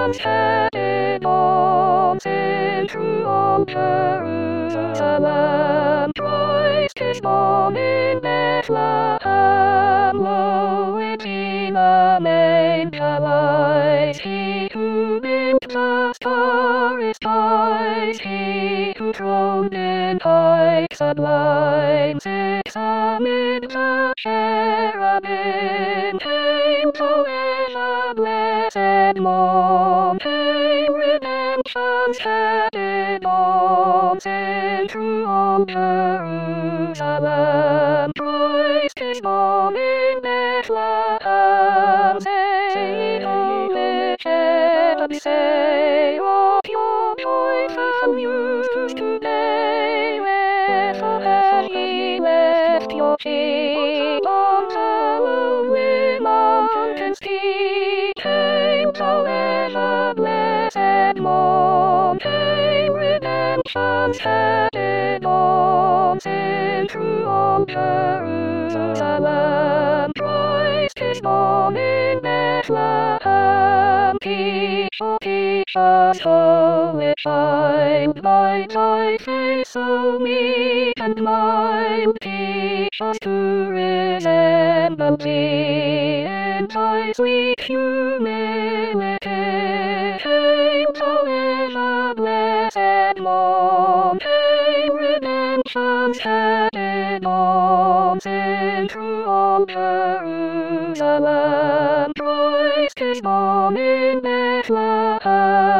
redemption's headed on through all Jerusalem. Christ is born in Bethlehem, lo, in the manger lies he who built the starry skies, he who throned in heights sublime, sits amid the cherubim. Hail, forever blessed morn, hail, redemption's headed on, through all Jerusalem. Christ is born in Bethlehem. Say, holy shepherds, say of your joyful news today. Wherefore has he left your sheep on the lonely mountain's peak? Hail, forever blessed morn, hail, redemption's headed on, through all Jerusalem. Christ is born in Bethlehem. Teach, oh teach us, holy child, thy joy face so meek and mild. Teach us to resemble thee in thy sweet humility. Hail, forever blessed morn, hail, redemption's headed on, through all Jerusalem. Christ is born in Bethlehem.